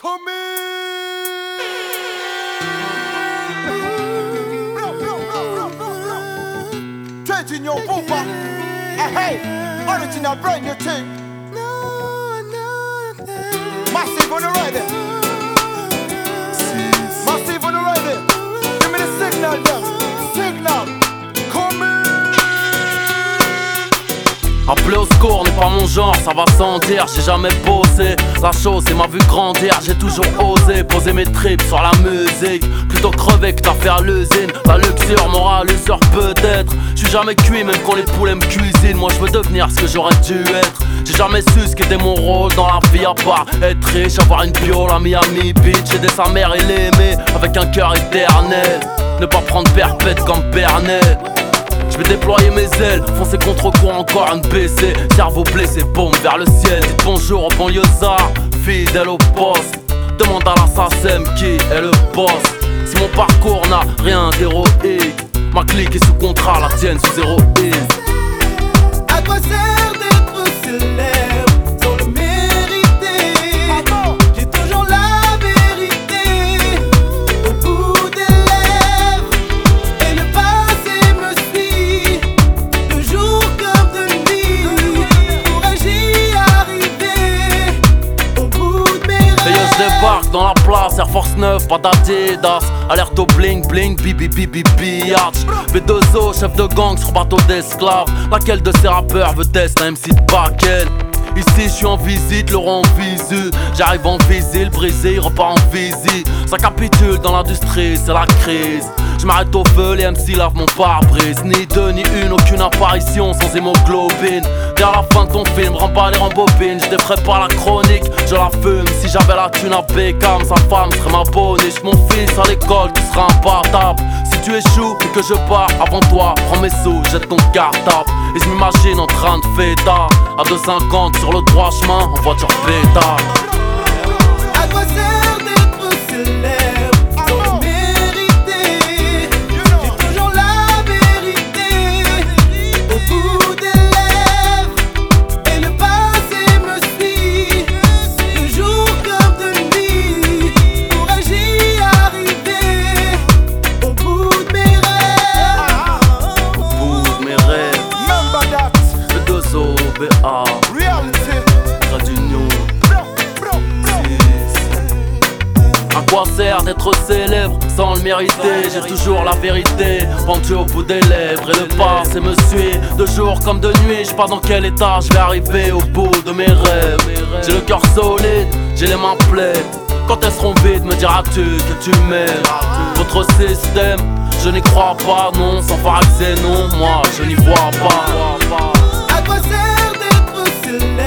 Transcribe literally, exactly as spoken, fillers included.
Come in. Changing your booba. Hey, original brand new thing. Massive on the right there. Massive on the right there. Give me the signal there. Signal. Come in. Appeler au secours n'est pas mon genre, ça va sans dire, j'ai jamais bossé. La chose et m'a vu grandir, j'ai toujours osé poser mes tripes sur la musique. Plutôt crever que t'as fait à l'usine. La luxure m'aura l'usure peut-être. J'suis jamais cuit même quand les poulets me cuisinent. Moi je veux devenir ce que j'aurais dû être. J'ai jamais su ce qu'était mon rôle dans la vie à part être riche, avoir une piole à Miami Beach, aider sa mère et l'aimer avec un cœur éternel. Ne pas prendre perpète comme Bernet. Je vais déployer mes ailes, foncer contre courant encore un B C. Cerveau blessé, bombe vers le ciel. Dites bonjour au banlieusard, fidèle au poste. Demande à l'assassin qui est le boss. Si mon parcours n'a rien d'héroïque, ma clique est sous contrat, la tienne sous héroïne. À quoi sert d'être célèbre sans le mériter? J'ai toujours la vérité au bout des lèvres. Et le passé me suit de jour comme de nuit. Pourrais-je y arriver au bout de mes rêves? Et yo, je débarque dans la place, Air Force neuf, pas d'Adidas. Alerte au bling bling, bibi bibi biatch. B deux O, chef de gang sur bateau d'esclaves. Laquelle de ces rappeurs veut tester un M C de Bakel? Ici je suis en visite, le rond visu. J'arrive en visile, brisé, il repart en visi. Ça capitule dans l'industrie, c'est la crise. Je m'arrête au feu, les M C lavent mon pare-brise. Ni deux, ni une, aucune apparition sans hémoglobine. Vers la fin de ton film, remballe et rembobine. Je défrais pas la chronique, je la fume. Si j'avais la thune à Beckham, sa femme serait ma boniche. Mon fils à l'école, tu seras imbattable. Si tu échoues et que je pars avant toi, prends mes sous, jette ton cartable. Et je m'imagine en train de fêter à deux cinquante sur le droit chemin, en voiture pétard. À quoi sert d'être célèbre sans le mériter? J'ai toujours la vérité au bout des lèvres. Et le passé me suit de jour comme de nuit. Pourrais-je y arriver au bout de mes rêves? Au bout de mes rêves, Remember that. B deux O, B A, Reality. Trade Union. Bro, bro, bro. À quoi sert d'être célèbre sans le mériter? J'ai toujours la vérité pendue au bout des lèvres. Et le passé me suit de jour comme de nuit. Je sais pas dans quel état je vais arriver au bout de mes rêves. J'ai le cœur solide, j'ai les mains pleines. Quand elles seront vides, me diras-tu que tu m'aimes? Votre système, je n'y crois pas, non. Sans Faraxé, non, moi je n'y vois pas. À quoi sert d'être célèbre